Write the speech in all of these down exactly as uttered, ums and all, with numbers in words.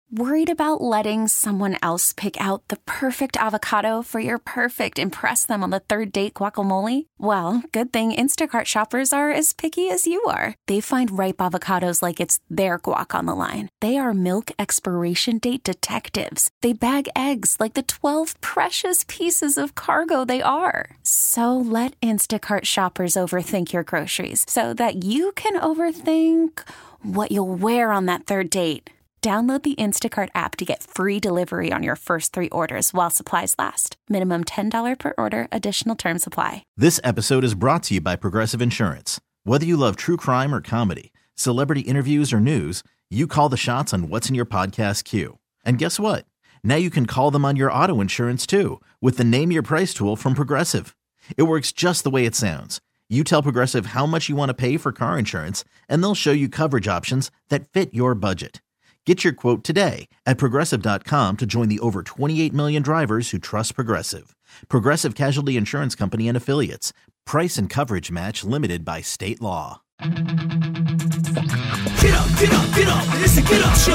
Worried about letting someone else pick out the perfect avocado for your perfect impress them on the third date guacamole? Well, good thing Instacart shoppers are as picky as you are. They find ripe avocados like it's their guac on the line. They are milk expiration date detectives. They bag eggs like the twelve precious pieces of cargo they are. So let Instacart shoppers overthink your groceries so that you can overthink what you'll wear on that third date. Download the Instacart app to get free delivery on your first three orders while supplies last. Minimum ten dollars per order. Additional terms apply. This episode is brought to you by Progressive Insurance. Whether you love true crime or comedy, celebrity interviews or news, you call the shots on what's in your podcast queue. And guess what? Now you can call them on your auto insurance too with the Name Your Price tool from Progressive. It works just the way it sounds. You tell Progressive how much you want to pay for car insurance, and they'll show you coverage options that fit your budget. Get your quote today at Progressive dot com to join the over twenty-eight million drivers who trust Progressive. Progressive Casualty Insurance Company and Affiliates. Price and coverage match limited by state law. Get up, get up, get up. It's a Get Up Show.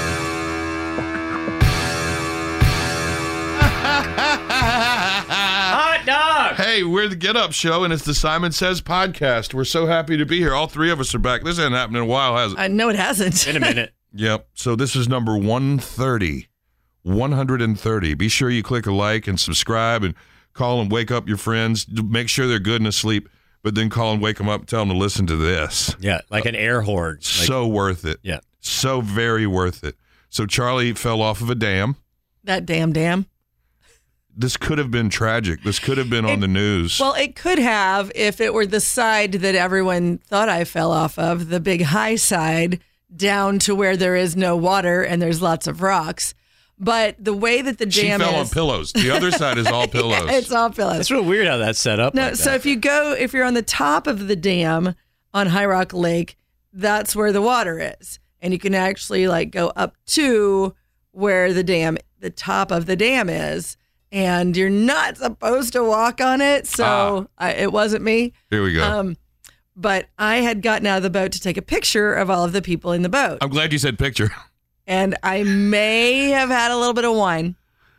Hot dog! Hey, we're the Get Up Show, and it's the Simon Says podcast. We're so happy to be here. All three of us are back. This hasn't happened in a while, has it? I know it hasn't. In a minute. Yep. So this is number one thirty. one hundred thirty. Be sure you click a like and subscribe and call and wake up your friends. Make sure they're good and asleep, but then call and wake them up and tell them to listen to this. Yeah, like an air horde. Like, so worth it. Yeah. So very worth it. So Charlie fell off of a dam. That damn dam. This could have been tragic. This could have been on It- the news. Well, it could have if it were the side that everyone thought I fell off of, the big high side, down to where there is no water and there's lots of rocks. But the way that the she dam fell is, on pillows. The other side is all pillows. Yeah, it's all pillows. That's real weird how that's set up. No, like so that. if you go, if you're on the top of the dam on High Rock Lake, that's where the water is, and you can actually like go up to where the dam, the top of the dam is, and you're not supposed to walk on it. So I, it wasn't me. Here we go. Um, but I had gotten out of the boat to take a picture of all of the people in the boat, I'm glad you said picture. and I may have had a little bit of wine.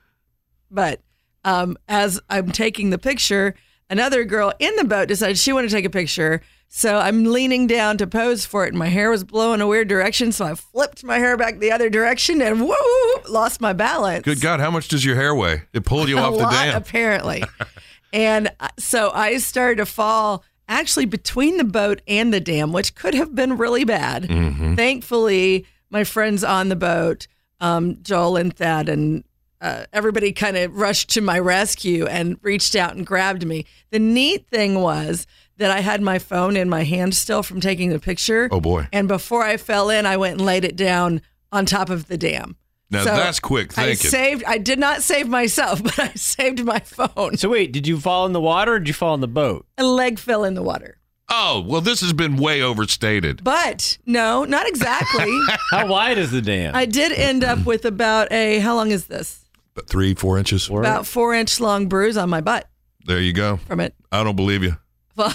But um, as I'm taking the picture, another girl in the boat decided she wanted to take a picture. So I'm leaning down to pose for it, and my hair was blowing a weird direction. So I flipped my hair back the other direction and woo, lost my balance. Good God, how much does your hair weigh? It pulled you a off the lot, dam. apparently. And uh, so I started to fall actually between the boat and the dam, which could have been really bad. Mm-hmm. Thankfully, my friends on the boat, um, Joel and Thad, and uh, everybody kind of rushed to my rescue and reached out and grabbed me. The neat thing was that I had my phone in my hand still from taking the picture. Oh, boy. And before I fell in, I went and laid it down on top of the dam. Now, So that's quick I thinking. saved. I did not save myself, but I saved my phone. So wait, did you fall in the water or did you fall in the boat? A leg fell in the water. Oh, well, this has been way overstated. But no, not exactly. How wide is the dam? I did end up with about a, how long is this? But three, four inches. Four? About four inch long bruise on my butt There you go. from it. I don't believe you. Well,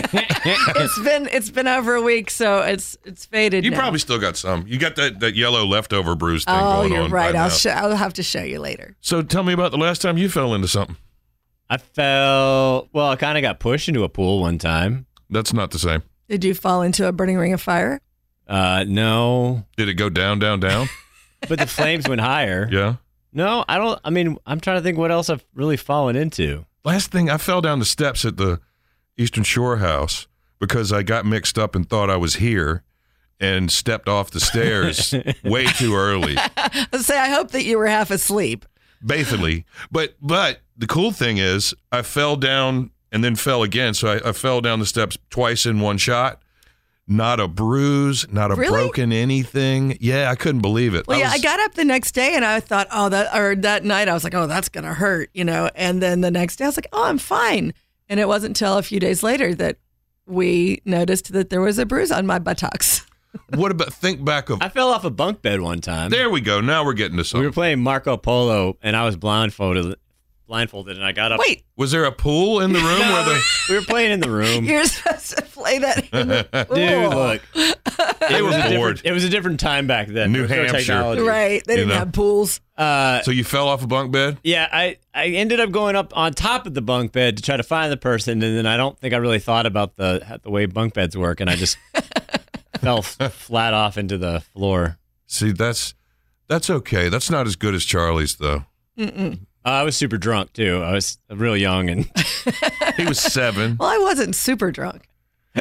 it's been it's been over a week, so it's it's faded. You now. probably still got some. You got that, that yellow leftover bruise thing Oh, going you're on. right. now. I'll sh- I'll have to show you later. So tell me about the last time you fell into something. I fell, well, I kind of got pushed into a pool one time. That's not the same. Did you fall into a burning ring of fire? Uh, no, Did it go down, down, down? but the flames went higher. Yeah. No, I don't, I mean, I'm trying to think what else I've really fallen into. Last thing, I fell down the steps at the Eastern Shore house because I got mixed up and thought I was here and stepped off the stairs way too early. Let's say I hope that you were half asleep. Basically. But but the cool thing is I fell down and then fell again. So I, I fell down the steps twice in one shot. Not a bruise, not a Really? broken anything. Yeah, I couldn't believe it. Well, yeah, was- I got up the next day and I thought, oh, that, or that night I was like, oh, that's going to hurt, you know? And then the next day I was like, oh, I'm fine. And it wasn't until a few days later that we noticed that there was a bruise on my buttocks. What about, think back of, I fell off a bunk bed one time. there we go. Now we're getting to We something. were playing Marco Polo, and I was blindfolded, blindfolded, and I got up. Wait, Was there a pool in the room where the We were playing in the room. you're supposed to play that in the pool. Dude, look. they It was, were a different, bored? it was a different time back then. New There was no Hampshire. technology. Right. They You didn't know. have pools. Uh, So you fell off a bunk bed? yeah, I, I ended up going up on top of the bunk bed to try to find the person, and then I don't think I really thought about the the way bunk beds work, and I just fell f- flat off into the floor. See, that's that's okay. That's not as good as Charlie's, though. Mm-mm. Uh, I was super drunk too. I was real young and He was seven. Well, I wasn't super drunk.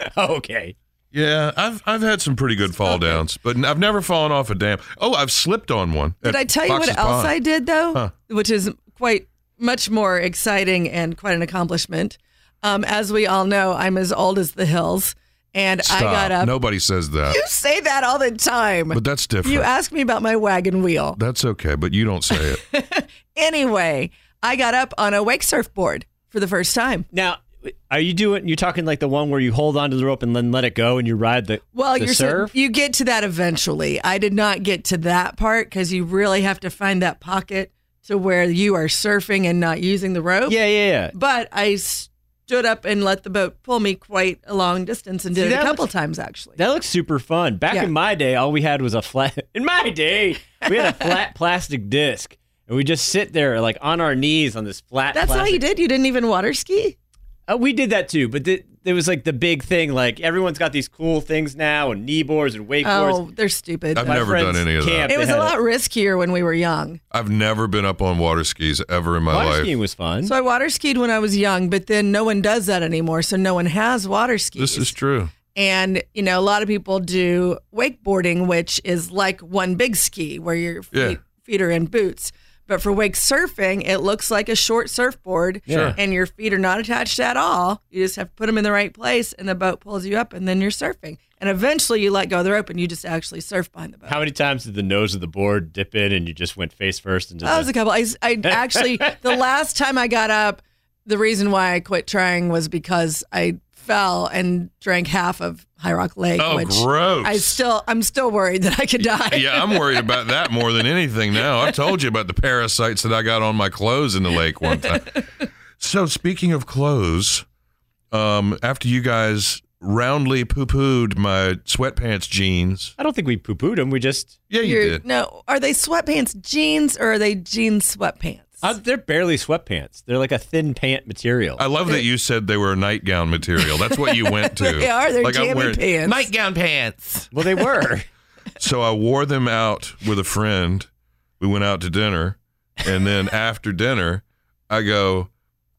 okay. Yeah, I've I've had some pretty good fall downs, but I've never fallen off a dam. Oh, I've slipped on one. Did at I tell you Fox's what else Pond. I did, though? Huh. Which is quite much more exciting and quite an accomplishment. Um, as we all know, I'm as old as the hills, and Stop. I got up. Nobody says that. You say that all the time. But that's different. You ask me about my wagon wheel. That's okay, but you don't say it. Anyway, I got up on a wake surfboard for the first time. Now, are you doing? You're talking like the one where you hold onto the rope and then let it go, and you ride the Well, the you're so- surf. you get to that eventually. I did not get to that part because you really have to find that pocket to where you are surfing and not using the rope. yeah, yeah, yeah. But I stood up and let the boat pull me quite a long distance and did See, it a that couple looks- times actually. That looks super fun. Back Yeah. in my day, all we had was a flat. In my day, we had a flat plastic disc, and we just sit there like on our knees on this flat. That's plastic. all you did? You didn't even water ski? Uh, we did that too, but th- there was like the big thing. Like everyone's got these cool things now, and knee boards and wakeboards. Oh, they're stupid. I've My never done friends any of camp. that. It was they a had lot riskier when we were young. I've never been up on water skis ever in my Water life. skiing was fun. So I water skied when I was young, but then no one does that anymore. So no one has water skis. This is true. And, you know, a lot of people do wakeboarding, which is like one big ski where your feet, Yeah. feet are in boots. But for wake surfing, it looks like a short surfboard. Sure. And your feet are not attached at all. You just have to put them in the right place, and the boat pulls you up, and then you're surfing. And eventually you let go of the rope, and you just actually surf behind the boat. How many times did the nose of the board dip in, and you just went face first into That was the? a couple. I, I actually, the last time I got up, the reason why I quit trying was because I fell and drank half of High Rock Lake, Oh, which gross. I still, I'm still worried that I could die. Yeah, I'm worried about that more than anything now. I've told you about the parasites that I got on my clothes in the lake one time. So speaking of clothes, um, after you guys roundly poo-pooed my sweatpants jeans. I don't think we poo-pooed them. We just Yeah, you You're- did. No, are they sweatpants jeans or are they jeans sweatpants? uh, they're barely sweatpants. They're like a thin pant material. I love that you said they were a nightgown material. That's what you went to. They are. They're Like, I'm jammy wearing pants. Nightgown pants. well, they were. So I wore them out with a friend. We went out to dinner. And then after dinner, I go,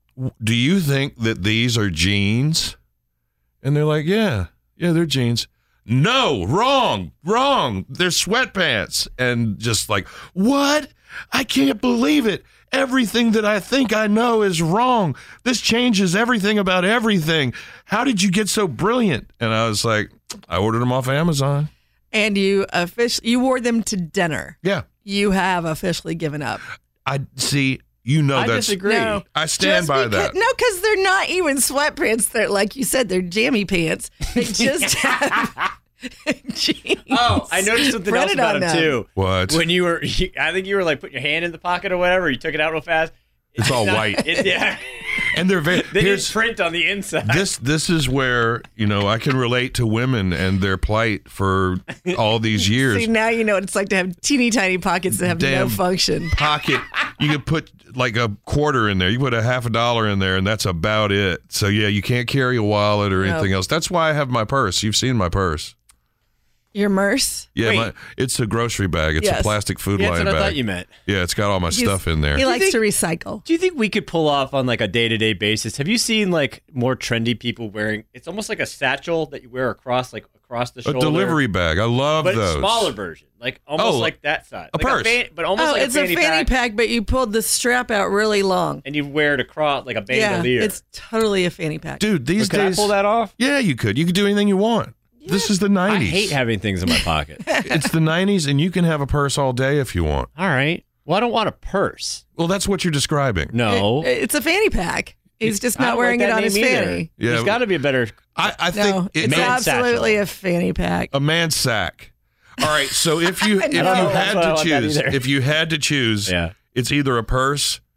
do you think that these are jeans? And they're like, yeah, yeah, they're jeans. No, wrong, wrong. They're sweatpants. And just like, what? I can't believe it. Everything that I think I know is wrong. This changes everything about everything. How did you get so brilliant? And I was like, I ordered them off Amazon. And you officially, you wore them to dinner. Yeah. You have officially given up. I see, you know I that's disagree. No. I stand Just by because- that. No, because they're not even sweatpants. They're like you said, they're jammy pants. They just have jeans. Oh, I noticed something else printed about on them them. too. What? When you were, I think you were like putting your hand in the pocket or whatever. You took it out real fast. It's all not- white. It, yeah, And they're very they here's didn't print on the inside. this this is where, you know, I can relate to women and their plight for all these years. See, now you know what it's like to have teeny tiny pockets that have Damn. no function. Pocket, you could put like a quarter in there. You put a half a dollar in there and that's about it. So yeah, you can't carry a wallet or No. anything else. That's why I have my purse. You've seen my purse. Your Merce? Yeah, Wait. my, it's a grocery bag. It's Yes. a plastic food Yeah, line that's what I bag. thought you meant. Yeah, it's got all my He's- stuff in there. He likes think- to recycle. Do you think we could pull off on like a day to day basis? Have you seen like more trendy people wearing? It's almost like a satchel that you wear across, like across the A shoulder. delivery bag. I love but those. it's smaller version, like almost Oh, like that size, a like purse. fan- but almost Oh, like it's a fanny, pack, pack, but you pulled the strap out really long. and you wear it across like a Yeah, bandolier. it's totally a fanny pack. Dude, these Could I days. pull that off? Yeah, you could. You could do anything you want. This is the nineties. I hate having things in my pocket. It's the nineties, and you can have a purse all day if you want. All right. Well, I don't want a purse. Well, that's what you're describing. No. It- it's a fanny pack. He's just I not don't wearing like it that on his name either. fanny. Yeah. There's got to be a better. I, I think No, it, it's Man absolutely satchel. a fanny pack. a man sack. All right, so if you if you know. had That's why I to want that choose, either. if you had to choose, Yeah. it's either a purse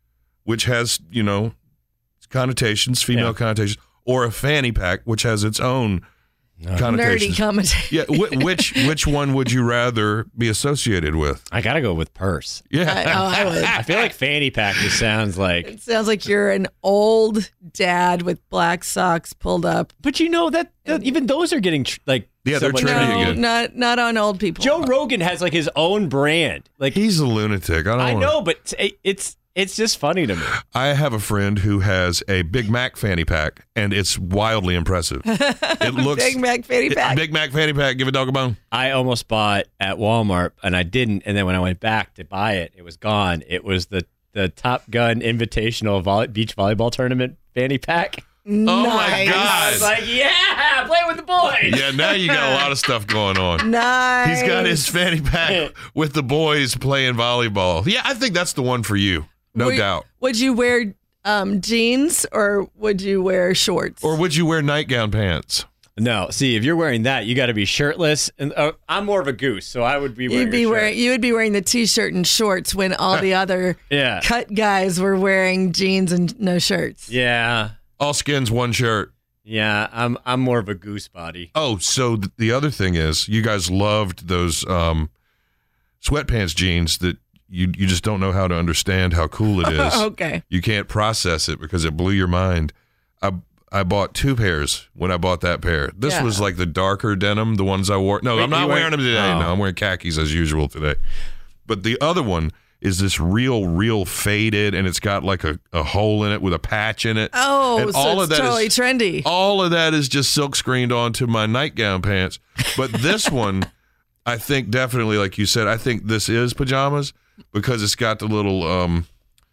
which has, you know, connotations, female Yeah. connotations, or a fanny pack, which has its own connotations. Nerdy commentator. Yeah, wh- which which one would you rather be associated with? I gotta go with purse. Yeah. I, oh, I would. I feel like fanny pack just sounds like. It sounds like you're an old dad with black socks pulled up. But you know that, that even those are getting tr- like. Yeah, they're somewhat trendy No, again. not not on old people. Joe Rogan has like his own brand. Like He's a lunatic. I don't I wanna- know, but it- it's it's just funny to me. I have a friend who has a Big Mac fanny pack, and it's wildly impressive. It looks Big Mac fanny pack. Big Mac fanny pack. Give a dog a bone. I almost bought at Walmart and I didn't, and then when I went back to buy it, it was gone. It was the the Top Gun Invitational volley, beach volleyball tournament fanny pack. Oh my Nice. God! I was like, yeah, play with the boys. Yeah, now you got a lot of stuff going on. Nice. He's got his fanny pack with the boys playing volleyball. Yeah, I think that's the one for you, no Would- doubt. Would you wear um, jeans or would you wear shorts? Or would you wear nightgown pants? No, see, if you're wearing that, you got to be shirtless. And uh, I'm more of a goose, so I would be wearing. You'd be a shirt. wearing you would be wearing the t-shirt and shorts when all the other Yeah. cut guys were wearing jeans and no shirts. Yeah, All skins, one shirt. yeah. I'm I'm more of a goose body. Oh, so th- the other thing is, you guys loved those um, sweatpants jeans that you you just don't know how to understand how cool it is. Okay. You can't process it because it blew your mind. I I bought two pairs when I bought that pair. This Yeah. was like the darker denim, the ones I wore. No, Wait, I'm not you wearing weren't- them today. oh. No, I'm wearing khakis as usual today. But the other one is this real, real faded, and it's got like a, a hole in it with a patch in it. Oh, And so all of it's that totally is- trendy. All of that is just silk screened onto my nightgown pants. But this one, I think definitely, like you said, I think this is pajamas because it's got the little, um,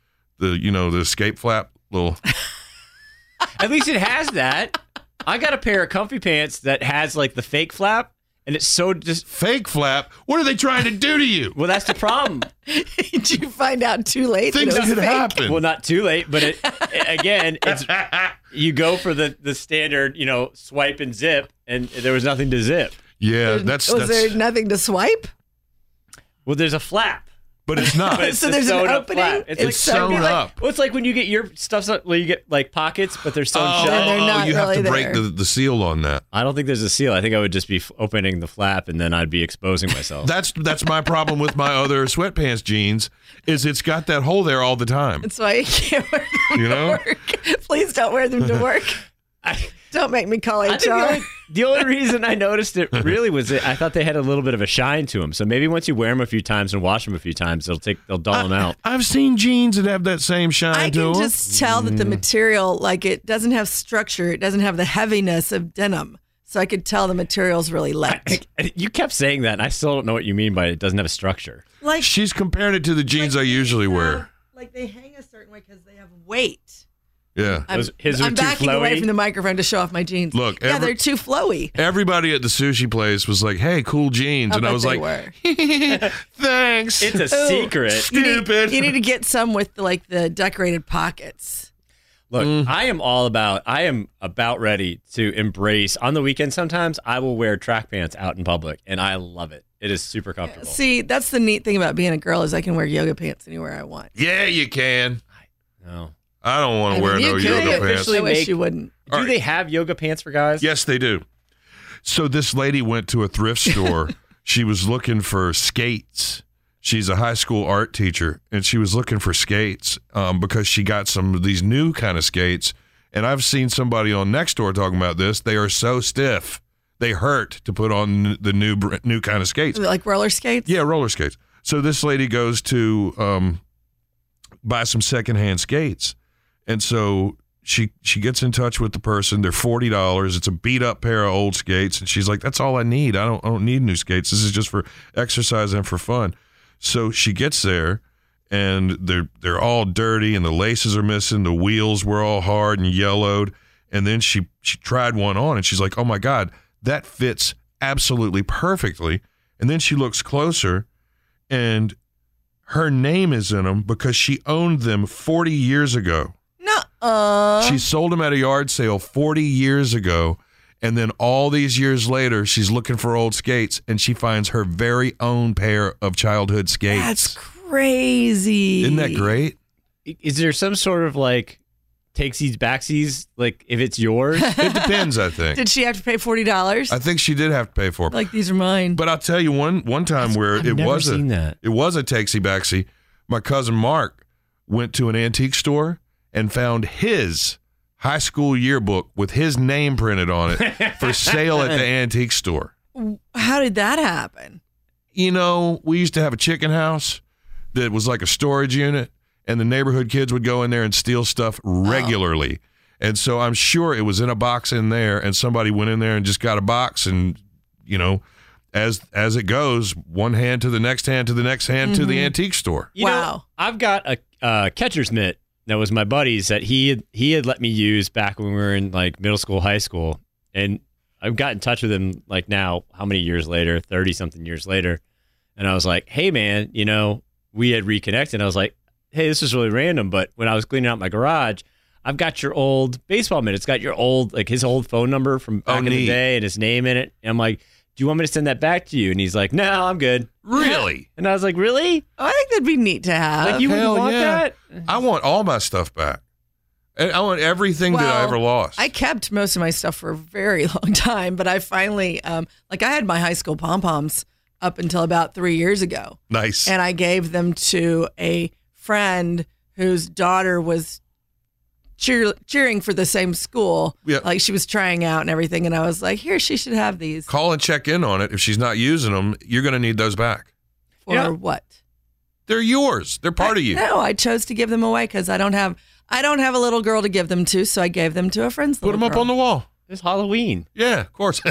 the you know, the escape flap little. At least it has that. I got a pair of comfy pants that has like the fake flap, and it's so just. Fake flap? What are they trying to do to you? Well, that's the problem. Did you find out too late? that Things it was could fake? happen. Well, not too late, but it, again, it's you go for the the standard, you know, swipe and zip, and there was nothing to zip. Yeah, that's Was that's. there nothing to swipe? Well, there's a flap. but it's not. But it's So a there's an sewn up opening? flap. It's like sewn it'd be like- up. Well, it's like when you get your stuff so- where you get like pockets, but they're sewn Oh, shut. And they're not you have to really break there. the, the seal on that. I don't think there's a seal. I think I would just be f- opening the flap, and then I'd be exposing myself. That's that's my problem with my other sweatpants jeans. Is it's got that hole there all the time. That's why you can't wear them You to know? work. Please don't wear them to work. I, Don't make me call I H think the R. only, the only reason I noticed it really was that I thought they had a little bit of a shine to them. So maybe once you wear them a few times and wash them a few times, they'll take they'll dull them out. I've seen jeans that have that same shine I to can them. just tell that the material, like it doesn't have structure. It doesn't have the heaviness of denim. So I could tell the material's really light. You kept saying that, and I still don't know what you mean by it doesn't have a structure. Like She's comparing it to the jeans I usually wear. Like they hang a certain way because they have weight. Yeah. I'm, Those- his are I'm too backing away flowy? from the microphone to show off my jeans. Look, yeah, every- they're too flowy. Everybody at the sushi place was like, "Hey, cool jeans," I and I bet was they like, were. "Thanks." It's a Ooh. secret. You need, Stupid. you need to get some with like the decorated pockets. Look, Mm. I am all about. I am about ready to embrace on the weekend. Sometimes I will wear track pants out in public, and I love it. It is super comfortable. See, that's the neat thing about being a girl is I can wear yoga pants anywhere I want. Yeah, you can. No, I don't want I to wear mean, no you could yoga pants. officially I wish make- you wouldn't. do All right. they have yoga pants for guys? Yes, they do. So this lady went to a thrift store. She was looking for skates. She's a high school art teacher, and she was looking for skates um, because she got some of these new kind of skates. And I've seen somebody on Nextdoor talking about this. They are so stiff, they hurt to put on the new br- new kind of skates. Like roller skates? Yeah, roller skates. So this lady goes to um, buy some secondhand skates, and so she she gets in touch with the person. They're forty dollars. It's a beat up pair of old skates, and she's like, "That's all I need. I don't I don't need new skates. This is just for exercise and for fun." So she gets there, and they're they're all dirty, and the laces are missing. The wheels were all hard and yellowed. And then she she tried one on, and she's like, "Oh my God, that fits absolutely perfectly." And then she looks closer, and her name is in them because she owned them forty years ago. Nuh-uh. She sold them at a yard sale forty years ago. And then all these years later, she's looking for old skates, and she finds her very own pair of childhood skates. That's crazy. Isn't that great? is there some sort of like takesies backsies? Like if it's yours, It depends, I think. Did she have to pay forty dollars? I think she did have to pay for it. Like, these are mine. But I'll tell you one one time where I've it never was seen a that. it was a takesy backsy. My cousin Mark went to an antique store and found his high school yearbook with his name printed on it for sale at the antique store. How did that happen? You know, we used to have a chicken house that was like a storage unit, and the neighborhood kids would go in there and steal stuff regularly. Oh. And so I'm sure it was in a box in there, and somebody went in there and just got a box, and, you know, as as it goes, one hand to the next hand to the next hand mm-hmm. to the antique store. You wow. know, I've got a uh, catcher's mitt that was my buddy's that he had, he had let me use back when we were in like middle school, high school. And I've got in touch with him like now, how many years later, thirty something years later. And I was like, hey man, you know, we had reconnected. I was like, hey, this is really random. But when I was cleaning out my garage, I've got your old baseball mitt. It's got your old, like his old phone number from back oh, in neat. the day and his name in it. And I'm like, do you want me to send that back to you? And he's like, no, I'm good. Really? And I was like, really? Oh, I think that'd be neat to have. Like, you Hell wouldn't want yeah. that? I want all my stuff back. And I want everything that I Well, ever lost. I kept most of my stuff for a very long time, but I finally, um, like I had my high school pom-poms up until about three years ago. Nice. And I gave them to a friend whose daughter was cheer- cheering for the same school. Yep. Like she was trying out and everything. And I was like, here, she should have these. Call and check in on it. If she's not using them, you're going to need those back. For Yeah. what? They're yours. They're part I, of you. No, I chose to give them away because I don't have I don't have a little girl to give them to, so I gave them to a friend's Put little them up girl. on the wall. It's Halloween. Yeah, of course.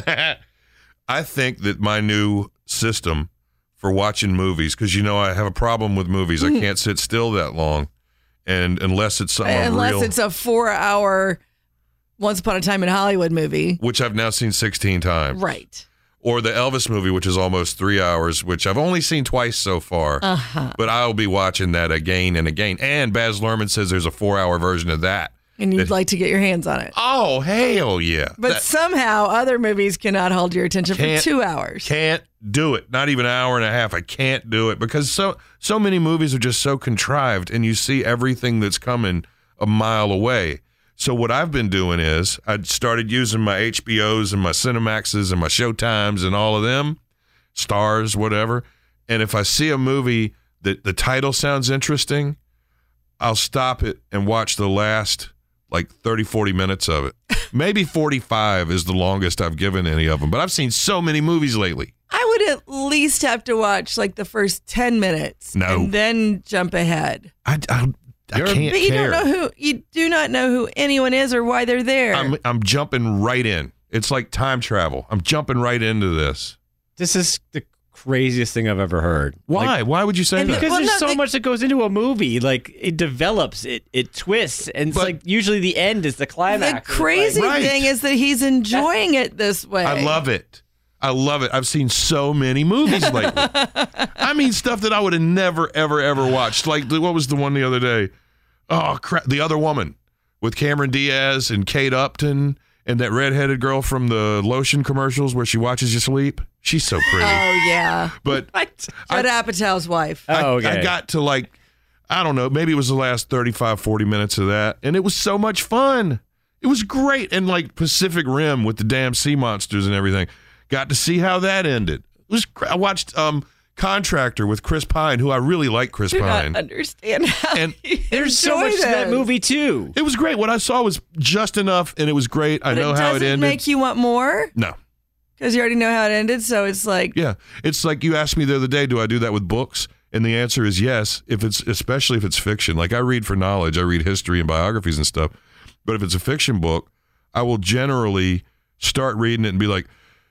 I think that my new system for watching movies, because you know I have a problem with movies. I can't sit still that long, and unless it's something Unless real, it's a four-hour Once Upon a Time in Hollywood movie. which I've now seen sixteen times. Right. Or the Elvis movie, which is almost three hours, which I've only seen twice so far. Uh-huh. But I'll be watching that again and again. And Baz Luhrmann says there's a four-hour version of that. And you'd That- like to get your hands on it. Oh, hell yeah. But That- somehow other movies cannot hold your attention for Can't- two hours. Can't do it. Not even an hour and a half. I can't do it because so so many movies are just so contrived, and you see everything that's coming a mile away. So what I've been doing is I started using my H B Os and my Cinemaxes and my Showtimes and all of them, Stars, whatever. And if I see a movie that the title sounds interesting, I'll stop it and watch the last like thirty, forty minutes of it. Maybe forty-five is the longest I've given any of them, but I've seen so many movies lately. I would at least have to watch like the first ten minutes. No. And then jump ahead. I, I, I You're- can't But you care. don't know who, you do not know who anyone is or why they're there. I'm, I'm jumping right in. It's like time travel. I'm jumping right into this. This is the craziest thing I've ever heard. Why? Like, Why would you say And that? because Well, there's no, so they- much that goes into a movie. Like it develops, it it twists, and it's But- like usually the end is the climax. the and it's crazy like- Right. thing is that he's enjoying it this way. I love it. I love it. I've seen so many movies lately. I mean, stuff that I would have never, ever, ever watched. Like, the, what was the one the other day? Oh, crap. The Other Woman with Cameron Diaz and Kate Upton and that redheaded girl from the lotion commercials where she watches you sleep. She's so pretty. Oh, yeah. But What? Judd Apatow's wife. I, Oh, okay. I got to like, I don't know, maybe it was the last thirty-five, forty minutes of that. And it was so much fun. It was great. And like Pacific Rim with the damn sea monsters and everything. Got to see how that ended. It was. I watched um, Contractor with Chris Pine, who I really like Chris do Pine. not understand how And you There's so enjoy much to that this. movie too. It was great. What I saw was just enough, and it was great. I But know it how it doesn't ended. make you want more no. because you already know how it ended. So it's like, Yeah. It's like you asked me the other day, do I do that with books? And the answer is yes, if it's especially if it's fiction. Like I read for knowledge, I read history and biographies and stuff. But if it's a fiction book, I will generally start reading it and be like,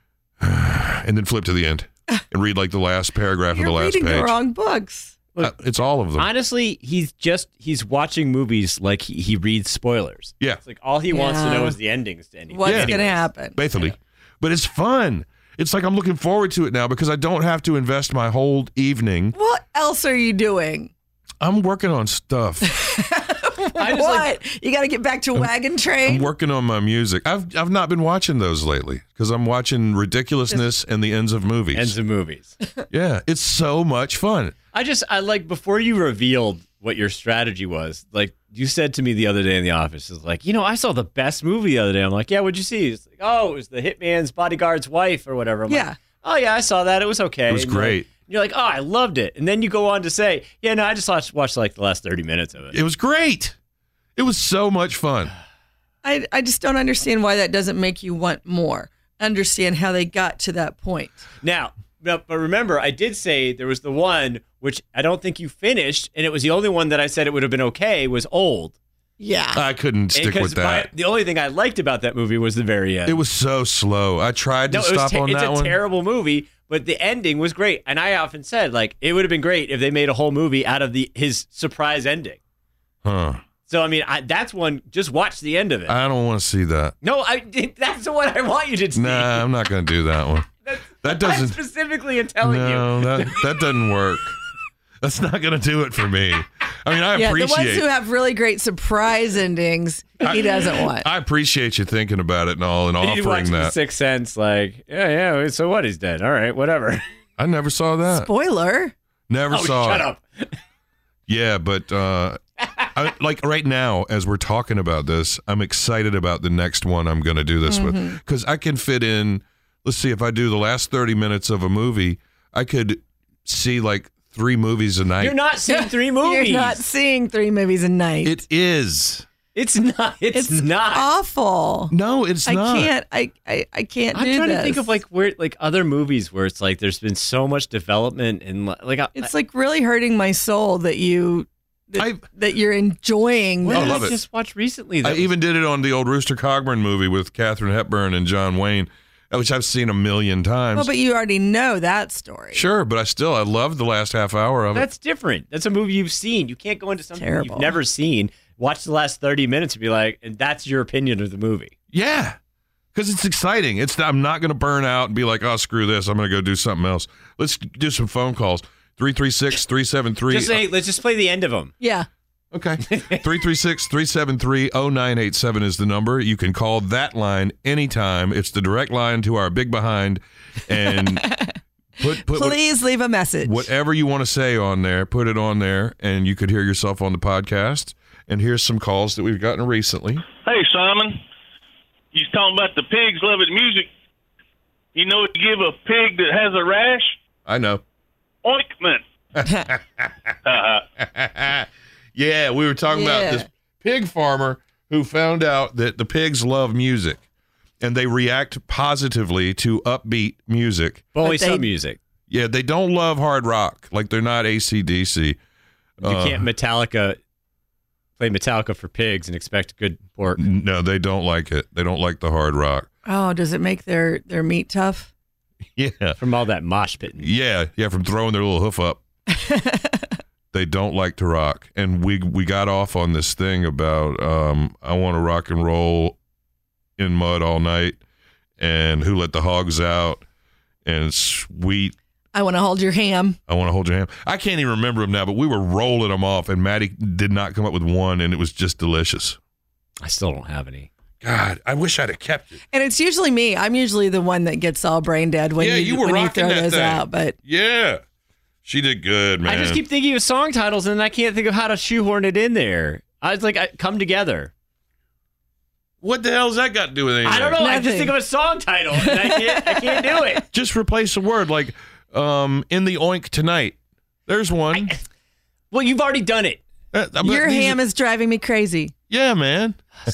and then flip to the end and read like the last paragraph you're of the last reading page. the wrong books. Uh, it's all of them. Honestly, he's just he's watching movies like he, he reads spoilers. Yeah. It's like all he wants to Yeah. know is the endings to anything. What's Yeah. going to happen? Basically. But it's fun. It's like I'm looking forward to it now because I don't have to invest my whole evening. What else are you doing? I'm working on stuff. I just what? like- you got to get back to Wagon Train? I'm working on my music. I've I've not been watching those lately because I'm watching Ridiculousness and the ends of movies. Ends of movies. Yeah, it's so much fun. I just I like before you revealed what your strategy was. Like you said to me the other day in the office, is like, you know, I saw the best movie the other day. I'm like, yeah, what'd you see? It's like, oh, it was the hitman's bodyguard's wife or whatever. I'm Yeah. like, oh yeah, I saw that. It was okay. It was And you're great. like- You're like, oh, I loved it. And then you go on to say, yeah, no, I just watched, watched like the last thirty minutes of it. It was great. It was so much fun. I, I just don't understand why that doesn't make you want more. Understand how they got to that point. Now, but but remember, I did say there was the one which I don't think you finished, and it was the only one that I said it would have been okay, was Old. Yeah. I couldn't stick Because with that. my- the only thing I liked about that movie was the very end. It was so slow. I tried to no, it was stop te- on it's that a one. terrible movie, but the ending was great. And I often said, like, it would have been great if they made a whole movie out of the his surprise ending. Huh. So, I mean, I, that's one, just watch the end of it. I don't want to see that. no, I that's the one I want you to see. Nah, I'm not going to do that one. That's, That doesn't. I specifically am telling No, you. that that doesn't work. That's not going to do it for me. I mean, I Yeah, the ones appreciate. who have really great surprise endings, he doesn't want. I appreciate you thinking about it and all, and Did you watch offering The that. Sixth Sense? Like, yeah, yeah. So what? He's dead. All right, whatever. I never saw that. Spoiler. Never Oh, saw shut it. up. Yeah, but uh, I, like right now, as we're talking about this, I'm excited about the next one I'm going to do this with because I can fit in. Let's see, if I do the last thirty minutes of a movie, I could see like three movies a night. You're not seeing three movies. You're not seeing three movies a night. It is. It's not. It's, It's not. awful. No, it's I not. can't. I, I, I can't I'm do trying this. to think of like where, like other movies where it's like there's been so much development and like I, It's like really hurting my soul that you that, I've- that you're enjoying. what I did this. love I it. just watched recently? That I was- even did it on the old Rooster Cogburn movie with Katharine Hepburn and John Wayne, which I've seen a million times. Well, but you already know that story. Sure, but I still I love the last half hour of it. That's different. That's a movie you've seen. You can't go into something Terrible. you've never seen. Watch the last thirty minutes and be like, and that's your opinion of the movie. Yeah, because it's exciting. It's I'm not going to burn out and be like, oh, screw this. I'm going to go do something else. Let's do some phone calls. three three six, three seven three Just say, let's just play the end of them. Yeah. Okay. three three six, three seven three, zero nine eight seven is the number. You can call that line anytime. It's the direct line to our big behind. And put, put what- Please leave a message. whatever you want to say on there, put it on there, and you could hear yourself on the podcast. And here's some calls that we've gotten recently. Hey, Simon. You was talking about the pigs loving music. You know what you give a pig that has a rash? I know. Ointment. Yeah, we were talking about Yeah. this pig farmer who found out that the pigs love music and they react positively to upbeat music. But only But they- some music. Yeah, they don't love hard rock. Like they're not A C D C. You Uh, can't Metallica play Metallica for pigs and expect good pork. No, they don't like it. They don't like the hard rock. Oh, does it make their, their meat tough? Yeah. From all that mosh pitting. Yeah, yeah, from throwing their little hoof up. They don't like to rock. And we we got off on this thing about um, I want to rock and roll in mud all night and Who Let the Hogs Out and Sweet, I want to hold your ham. I Want to Hold Your Hand. I can't even remember them now, but we were rolling them off and Maddie did not come up with one and it was just delicious. I still don't have any. God, I wish I'd have kept it. And it's usually me. I'm usually the one that gets all brain dead when Yeah, you, you were when you rocking throw that those thing. out. But Yeah. She did good, man. I just keep thinking of song titles and I can't think of how to shoehorn it in there. I was like, I, come together. What the hell's that got to do with anything? I don't know. I just Nothing. think of a song title and I can't. I can't do it. Just replace a word like um, in the oink tonight. There's one. Well, you've already done it. Uh, but your these- ham is driving me crazy. Yeah, man.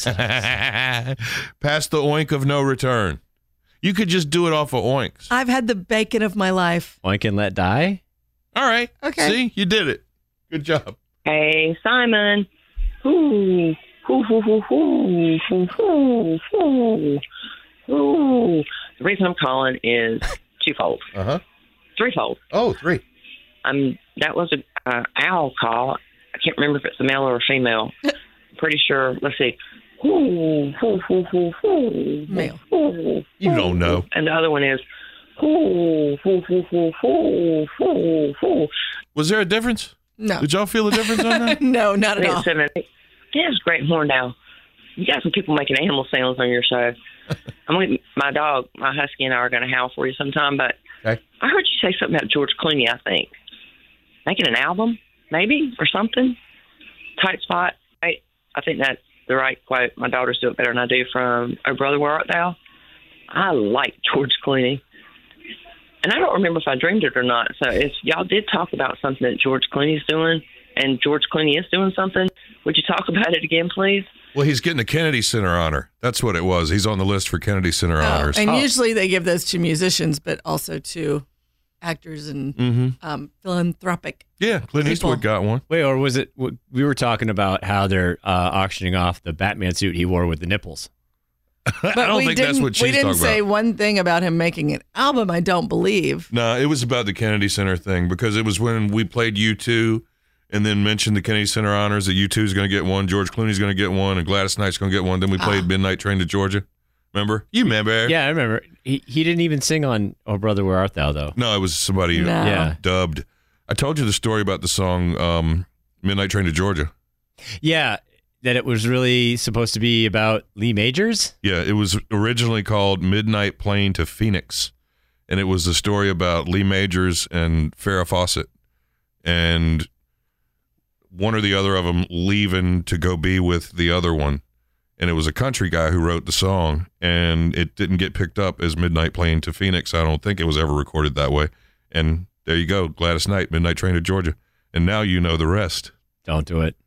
Past the oink of no return. You could just do it off of oinks. I've had the bacon of my life. Oink and let die. All right. Okay. See, you did it. Good job. Hey, Simon. Ooh, ooh, ooh, ooh, ooh, ooh, ooh, ooh, ooh. The reason I'm calling is twofold, Uh huh. threefold. Oh, three. Um, that was a uh, owl call. I can't remember if it's a male or a female. Pretty sure. Let's see. Ooh, ooh, ooh, ooh, ooh, Male. ooh, You don't know. And the other one is. Ooh, ooh, ooh, ooh, ooh, ooh, ooh. Was there a difference? No. Did y'all feel a difference on that? No, not at Three all. and seven. Yeah, it's great horned owl. You got some people making animal sounds on your show. I'm gonna, my dog, my husky, and I are going to howl for you sometime. But Okay. I heard you say something about George Clooney. I think making an album, maybe or something. tight spot. Right? I think that's the right quote. My daughters do it better than I do from Oh Brother, Where Art Thou? I like George Clooney. And I don't remember if I dreamed it or not. So if y'all did talk about something that George Clooney's doing and George Clooney is doing something, would you talk about it again, please? Well, he's getting the Kennedy Center honor. That's what it was. He's on the list for Kennedy Center Oh, honors. and Oh. usually they give those to musicians, but also to actors and Mm-hmm. um, philanthropic. Yeah, Clint people. Eastwood got one. Wait, or was it? We were talking about how they're uh, auctioning off the Batman suit he wore with the nipples. But I don't we think didn't, that's what we she's didn't talking say about. one thing about him making an album, I don't believe. No, it was about the Kennedy Center thing because it was when we played U two and then mentioned the Kennedy Center honors that U two is going to get one, George Clooney's going to get one, and Gladys Knight's going to get one. Then we played Ah. Midnight Train to Georgia. Remember? You remember? Yeah, I remember. He he didn't even sing on "Oh Brother, Where Art Thou," though. No, it was somebody No. Yeah. dubbed. I told you the story about the song um, Midnight Train to Georgia. Yeah, that it was really supposed to be about Lee Majors. Yeah, it was originally called Midnight Plane to Phoenix, and it was the story about Lee Majors and Farrah Fawcett, and one or the other of them leaving to go be with the other one, and it was a country guy who wrote the song, and it didn't get picked up as Midnight Plane to Phoenix. I don't think it was ever recorded that way, and there you go, Gladys Knight, Midnight Train to Georgia, and now you know the rest. Don't do it.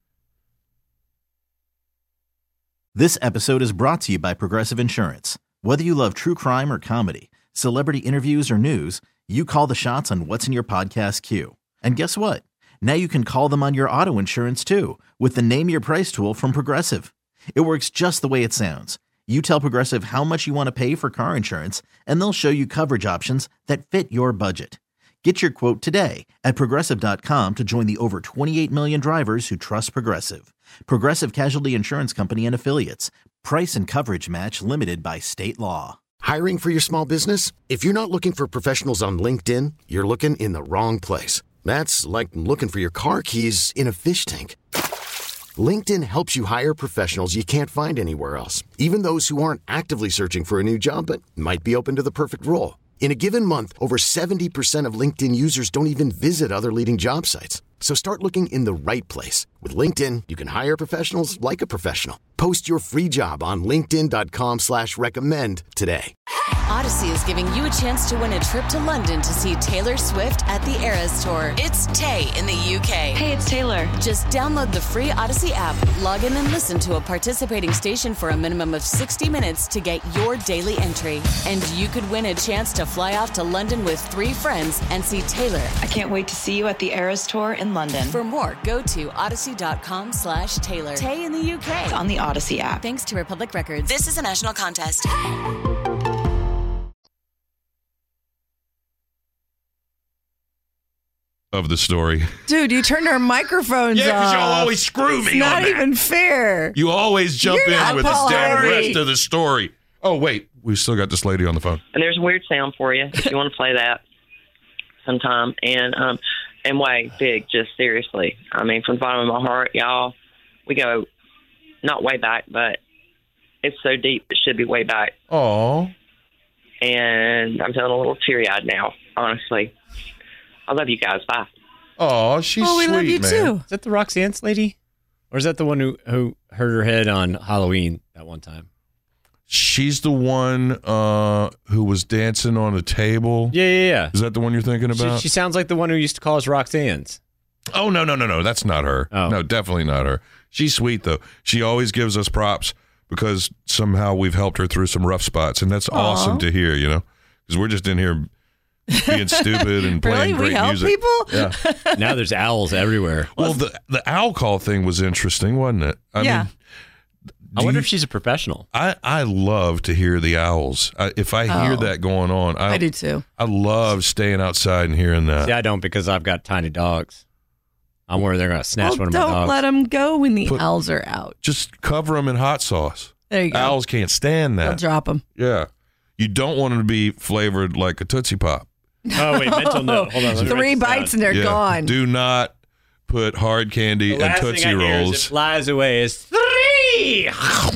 This episode is brought to you by Progressive Insurance. Whether you love true crime or comedy, celebrity interviews or news, you call the shots on what's in your podcast queue. And guess what? Now you can call them on your auto insurance too with the Name Your Price tool from Progressive. It works just the way it sounds. You tell Progressive how much you want to pay for car insurance, and they'll show you coverage options that fit your budget. Get your quote today at Progressive dot com to join the over twenty-eight million drivers who trust Progressive. Progressive Casualty Insurance Company and Affiliates. Price and coverage match limited by state law. Hiring for your small business? If you're not looking for professionals on LinkedIn, you're looking in the wrong place. That's like looking for your car keys in a fish tank. LinkedIn helps you hire professionals you can't find anywhere else, even those who aren't actively searching for a new job but might be open to the perfect role. In a given month, over seventy percent of LinkedIn users don't even visit other leading job sites. So start looking in the right place. With LinkedIn, you can hire professionals like a professional. Post your free job on linkedin dot com slash recommend today. Odyssey is giving you a chance to win a trip to London to see Taylor Swift at the Eras Tour. It's Tay in the U K. Hey, it's Taylor. Just download the free Odyssey app, log in and listen to a participating station for a minimum of sixty minutes to get your daily entry. And you could win a chance to fly off to London with three friends and see Taylor. I can't wait to see you at the Eras Tour in London. For more, go to odyssey dot com slash Taylor. Tay in the U K. It's on the Odyssey app. Thanks to Republic Records. This is a national contest. Of the story. Dude, you turned our microphones Yeah, because off. y'all always screw me It's not on that. even fair. You always jump You're in not with the damn Polly. rest of the story. Oh, wait. We still got this lady on the phone. And there's a weird sound for you if you want to play that sometime. And um, and way big, just seriously. I mean, from the bottom of my heart, y'all, we go not way back, but it's so deep it should be way back. Oh. And I'm feeling a little teary-eyed now, honestly. I love you guys. Bye. Oh, she's Oh, we sweet, love you man. too. Is that the Roxanne's lady, or is that the one who who hurt her head on Halloween that one time? She's the one uh, who was dancing on a table. Yeah, yeah, yeah. Is that the one you're thinking She, about? she sounds like the one who used to call us Roxanne's. Oh, no, no, no, no. That's not her. Oh. No, definitely not her. She's sweet, though. She always gives us props because somehow we've helped her through some rough spots, and that's awesome to hear, you know, because we're just in here being stupid and playing Really? great We help music. people? Yeah. Now there's owls everywhere. Well, the the owl call thing was interesting, wasn't it? I Yeah. mean, I do wonder you- if she's a professional. I, I love to hear the owls. I, if I hear Oh. that going on, I, I do too. I love staying outside and hearing that. See, I don't because I've got tiny dogs. I'm worried they're going to snatch Well, one of my don't dogs. let them go when the Put- owls are out. Just cover them in hot sauce. There you go. Owls can't stand They'll that. drop them. Yeah. You don't want them to be flavored like a Tootsie Pop. Oh, wait, mental note. Hold on. let me Three write this bites down. and they're Yeah. gone. Do not put hard candy The and last Tootsie thing I hear as it Rolls. flies away is three.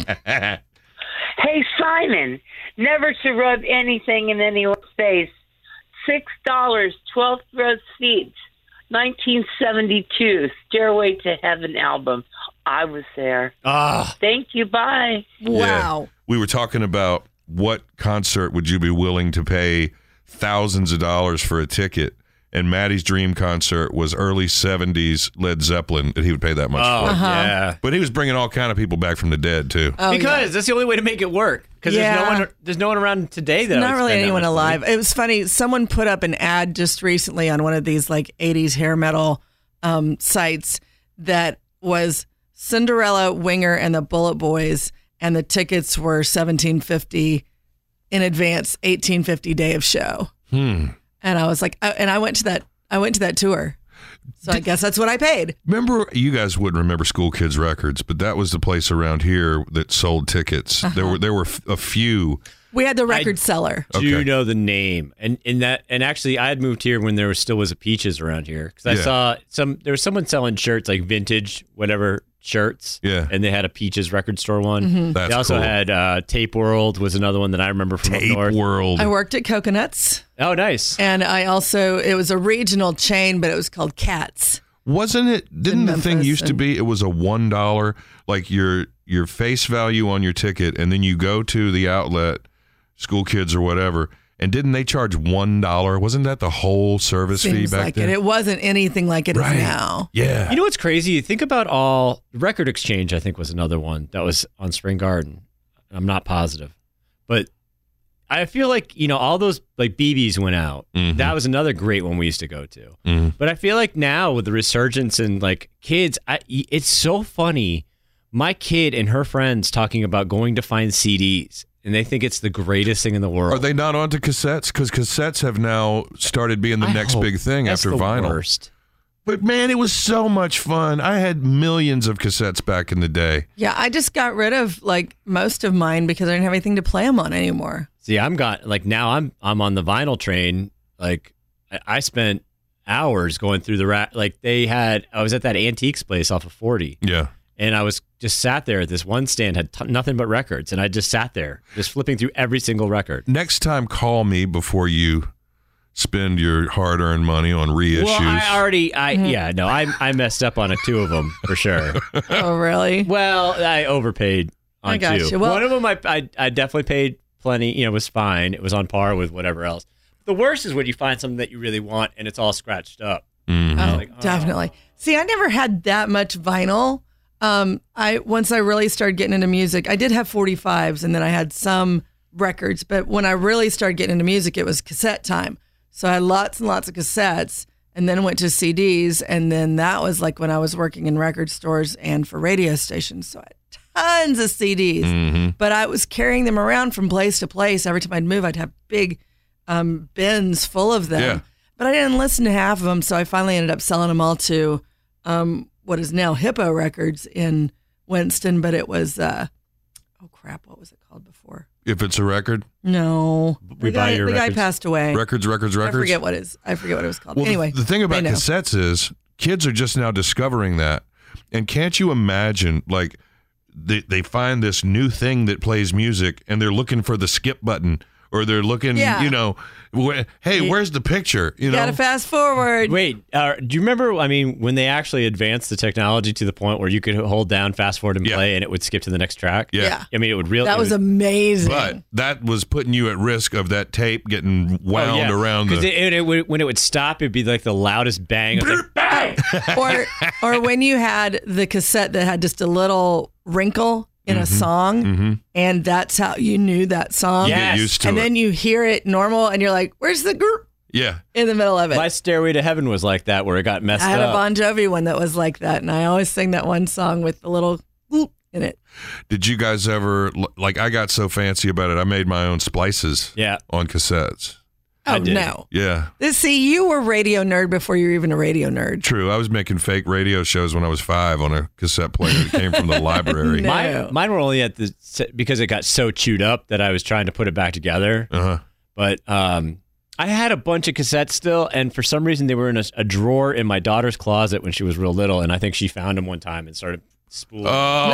Hey, Simon, never to rub anything in anyone's face. Six dollars, twelfth row seats. nineteen seventy-two Stairway to Heaven album. I was there. Ah. Thank you. Bye. Wow. Yeah. We were talking about what concert would you be willing to pay thousands of dollars for a ticket, and Maddie's dream concert was early seventies Led Zeppelin, and he would pay that much Oh, for it. Uh-huh. yeah. But he was bringing all kind of people back from the dead too. Oh, because yeah. that's the only way to make it work. Because Yeah. there's no one, there's no one around today that I Not would really spend that anyone much alive. money. It was funny. Someone put up an ad just recently on one of these like eighties hair metal um, sites that was Cinderella, Winger, and the Bullet Boys, and the tickets were seventeen fifty in advance, eighteen fifty day of show. Hmm. And I was like, I, and I went to that. I went to that tour. So I guess that's what I paid. Remember, you guys wouldn't remember School Kids Records, but that was the place around here that sold tickets. Uh-huh. There were there were f- a few. We had the record seller. Do you Okay. know the name? And in that, and actually, I had moved here when there was still was a Peaches around here because I Yeah. saw some. There was someone selling shirts like vintage, whatever shirts. Yeah. and they had a Peaches record store one. Mm-hmm. That's they also cool. had uh, Tape World was another one that I remember from Tape up north. World. I worked at Coconuts, Oh, nice. and I also it was a regional chain, but it was called Cats. Wasn't it? Didn't the thing Memphis used to and- be? It was a one dollar, like your your face value on your ticket, and then you go to the outlet, School Kids or whatever, and didn't they charge one dollar? Wasn't that the whole service fee Seems back like then? it. It wasn't anything like it is Right. now. Yeah. You know what's crazy? You think about all Record Exchange. I think was another one that was on Spring Garden. I'm not positive, but I feel like you know all those like B Bs went out. Mhm. That was another great one we used to go to. Mhm. But I feel like now with the resurgence and like kids, I, it's so funny. My kid and her friends talking about going to find C Ds, and they think it's the greatest thing in the world. Are they not onto cassettes? Because cassettes have now started being the I next hope. big thing That's after the vinyl. worst. But man, it was so much fun. I had millions of cassettes back in the day. Yeah, I just got rid of like most of mine because I didn't have anything to play them on anymore. See, I'm got like now I'm I'm on the vinyl train. Like I, I spent hours going through the rack. Like they had, I was at that antiques place off of forty, Yeah. and I was just sat there at this one stand had t- nothing but records, and I just sat there just flipping through every single record. Next time, call me before you spend your hard-earned money on reissues. Well, I already, I yeah, no, I I messed up on a two of them for sure. Oh, really? Well, I overpaid on I got two. you. Well- One of them I, I I definitely paid plenty. You know, it was fine. It was on par with whatever else. The worst is when you find something that you really want and it's all scratched up. Mhm. Oh, like, oh. definitely. See, I never had that much vinyl. Um, I once I really started getting into music, I did have forty-fives, and then I had some records. But when I really started getting into music, it was cassette time. So I had lots and lots of cassettes, and then went to C Ds, and then that was like when I was working in record stores and for radio stations. So I had tons of C Ds, Mhm. but I was carrying them around from place to place. Every time I'd move, I'd have big um, bins full of them. Yeah. But I didn't listen to half of them, so I finally ended up selling them all to um, what is now Hippo Records in Winston. But it was, uh, oh crap, what was it called before? If it's a record, No, We the buy guy, your the guy records. passed away. records, records, records. I forget what is. I forget what it was called. Well, the- anyway, the, thing about they know. cassettes is kids are just now discovering that. And can't you imagine, like, they, they find this new thing that plays music and they're looking for the skip button, or they're looking, Yeah. you know, wh- hey, where's the picture? You You know, gotta fast forward. Wait, uh, do you remember? I mean, when they actually advanced the technology to the point where you could hold down, fast forward, and Yeah. play, and it would skip to the next track. Yeah. Yeah. I mean, it would really. That it was would- amazing. but that was putting you at risk of that tape getting Oh, wound yeah. around the. Because it, it, it would- when it would stop, it'd be like the loudest bang. It was like, bang! or or when you had the cassette that had just a little wrinkle in a song, Mhm. and that's how you knew that song. Yes. Get used to and it. then you hear it normal, and you're like, "Where's the group?" yeah. In the middle of it. My Stairway to Heaven was like that, where it got messed I had up. a Bon Jovi one that was like that, and I always sing that one song with the little whoop in it. Did you guys ever, like, I got so fancy about it, I made my own splices Yeah. on cassettes. Oh I did. no! Yeah. This, see, you were a radio nerd before you were even a radio nerd. True. I was making fake radio shows when I was five on a cassette player that came from the library. No. Mine, mine were only at the because it got so chewed up that I was trying to put it back together. Uh-huh. But um, I had a bunch of cassettes still, and for some reason they were in a, a drawer in my daughter's closet when she was real little, and I think she found them one time and started spooling. Oh,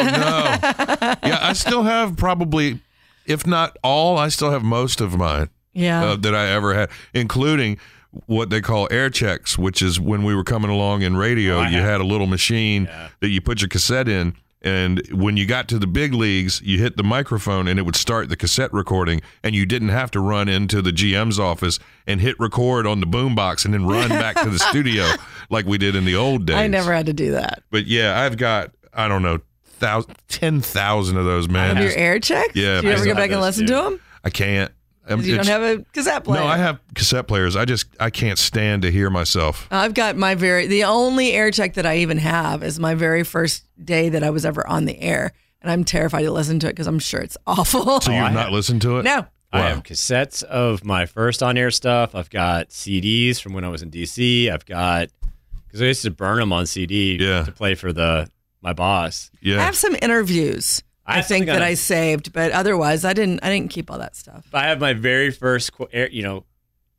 no. Yeah, I still have probably, if not all, I still have most of mine Yeah. uh, that I ever had, including what they call air checks, which is when we were coming along in radio, Oh, I you have- had a little machine Yeah. that you put your cassette in. And when you got to the big leagues, you hit the microphone and it would start the cassette recording, and you didn't have to run into the G M's office and hit record on the boombox and then run back to the studio like we did in the old days. I never had to do that. But yeah, I've got, I don't know, thousand, ten thousand of those, man. Of your air checks? Yeah, Do you I ever still go back have and those, listen too. to them? I can't. Um, You don't it's- have a cassette player. No, I have cassette players. I just, I can't stand to hear myself. I've got my very, the only air check that I even have is my very first day that I was ever on the air. And I'm terrified to listen to it because I'm sure it's awful. So you've I not have- listened to it? No. I Wow. have cassettes of my first on-air stuff. I've got C Ds from when I was in D C. I've got, because I used to burn them on C D Yeah. to play for the my boss. Yeah. I have some interviews, I I, have think, something that on a- I saved, but otherwise I didn't, I didn't keep all that stuff. I have my very first, qu- air- you know,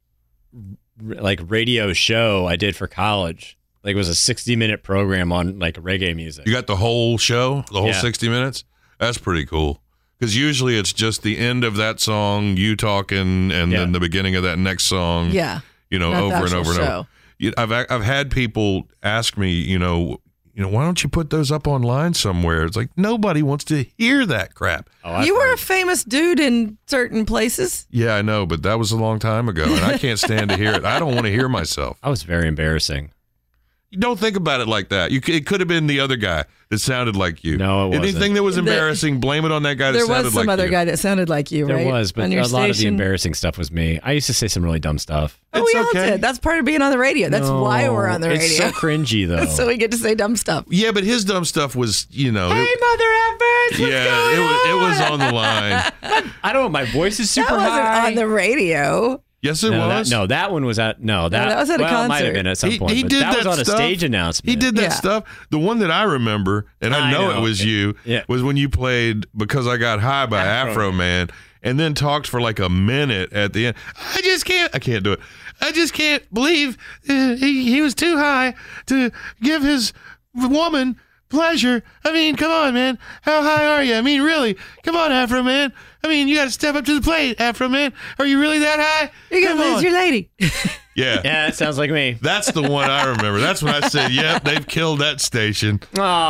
r- like radio show I did for college. Like it was a sixty minute program on like reggae music. You got the whole show, the whole Yeah. sixty minutes? That's pretty cool. Because usually it's just the end of that song, you talking, and Yeah. then the beginning of that next song. Yeah. You know, Not the over and actual over and show. over. You, I've I've had people ask me, you know, you know, why don't you put those up online somewhere? It's like nobody wants to hear that crap. Oh, I've You were a heard- famous dude in certain places. Yeah, I know, but that was a long time ago, and I can't stand to hear it. I don't want to hear myself. I was very embarrassing. You don't think about it like that. You c- it could have been the other guy that sounded like you. No, it wasn't. Anything that was The- embarrassing, blame it on that guy that There sounded was some like other you. guy that sounded like you, There right? was, but On a your lot of the station. embarrassing stuff was me. I used to say some really dumb stuff. Oh, It's we all okay. did. That's part of being on the radio. That's why No, we're on the radio. It's so cringy though. so we get to say dumb stuff. Yeah, but his dumb stuff was, you know. Hey, it- mother effers, what's yeah, going it was, it was on? on the line. I don't know. My voice is super That wasn't high. on the radio. Yes, it no, was. That, no, that one was at no that, that was at a well, it might concert. have been at some He- point. he but did that, was that on a stuff. stage announcement. He did that Yeah. stuff. The one that I remember, and I, I know, know. it was you, Yeah. was when you played Because I Got High by Afro, Afro Man, and then talked for like a minute at the end. I just can't, I can't do it. I just can't believe uh, he, he was too high to give his woman pleasure. I mean, come on, man. How high are you? I mean, really? Come on, Afro Man. I mean, you got to step up to the plate, Afro Man. Are you really that high? You're Come going to lose on. your lady. Yeah. Yeah, that sounds like me. That's the one I remember. That's when I said, yep, they've killed that station.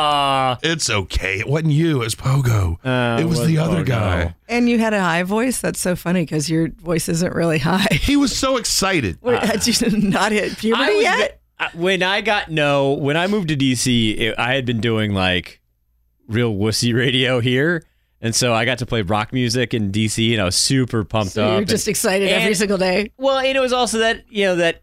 Aw. It's okay. It wasn't you. It was Pogo. Uh, it was was the other Pogo. guy. And you had a high voice. That's so funny because your voice isn't really high. He was so excited. Wait, had you not hit I puberty was yet? I- when I got no, when I moved to D C, it, I had been doing like real wussy radio here. And so I got to play rock music in D C and I was super pumped So up. you're and- just excited every and- single day. Well, and it was also that, you know, that,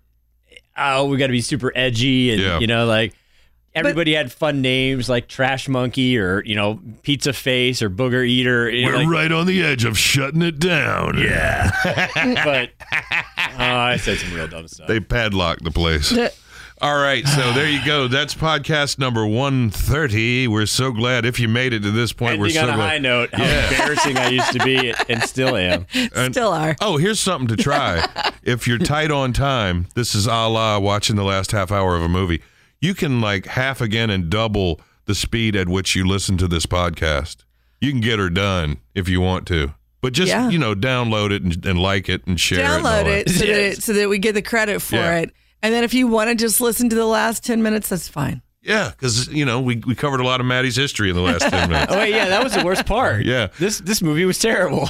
oh, we got to be super edgy. And, Yeah. you know, like everybody had fun names like Trash Monkey or, you know, Pizza Face or Booger Eater. you know, We're like- right on the edge of shutting it down. Yeah. But oh, I said some real dumb stuff. They padlocked the place. All right, so there you go. That's podcast number one thirty. We're so glad if you made it to this point. we're Ending so on a glad. high note, how Yeah. embarrassing I used to be and still am. And- Still are. Oh, here's something to try. If you're tight on time, this is a la watching the last half hour of a movie. You can like half again and double the speed at which you listen to this podcast. You can get her done if you want to. But just, Yeah. you know, download it and, and like it and share it. and all Download that. it so, that Yes. it so that we get the credit for Yeah. it. And then if you want to just listen to the last ten minutes, that's fine. Yeah, because, you know, we, we covered a lot of Maddie's history in the last ten minutes. Oh wait, yeah, that was the worst part. Yeah. This this movie was terrible.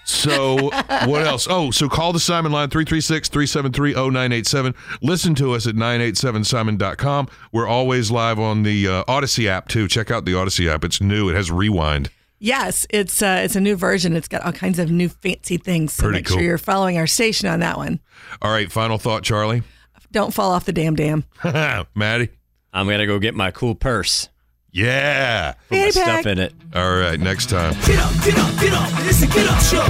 So what else? Oh, so call the Simon line, three three six, three seven three, zero nine eight seven. Listen to us at nine eight seven simon dot com. We're always live on the uh, Odyssey app, too. Check out the Odyssey app. It's new. It has rewind. Yes, it's uh, it's a new version. It's got all kinds of new fancy things. So Pretty make cool. sure you're following our station on that one. All right, final thought, Charlie. Don't fall off the damn dam. Maddie? I'm gonna go get my cool purse. Yeah. Put my Fanny stuff pack. in it. All right, next time. Get up, get up, get up. It's a Get Up Show.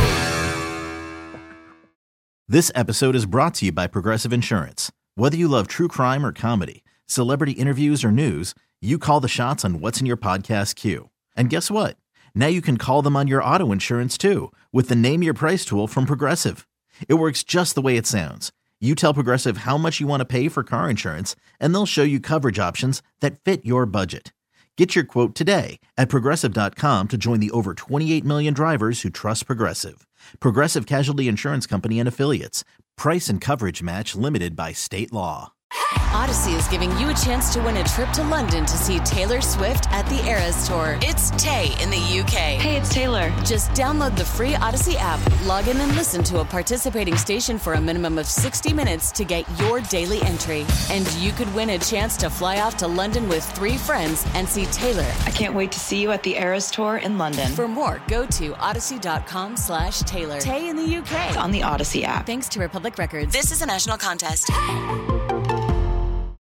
This episode is brought to you by Progressive Insurance. Whether you love true crime or comedy, celebrity interviews or news, you call the shots on what's in your podcast queue. And guess what? Now you can call them on your auto insurance too with the Name Your Price tool from Progressive. It works just the way it sounds. You tell Progressive how much you want to pay for car insurance, and they'll show you coverage options that fit your budget. Get your quote today at progressive dot com to join the over twenty-eight million drivers who trust Progressive. Progressive Casualty Insurance Company and Affiliates. Price and coverage match limited by state law. Odyssey is giving you a chance to win a trip to London to see Taylor Swift at the Eras Tour. It's Tay in the U K. Hey, it's Taylor. Just download the free Odyssey app, log in and listen to a participating station for a minimum of sixty minutes to get your daily entry. And you could win a chance to fly off to London with three friends and see Taylor. I can't wait to see you at the Eras Tour in London. For more, go to odyssey.com slash Taylor. Tay in the U K. It's on the Odyssey app. Thanks to Republic Records. This is a national contest.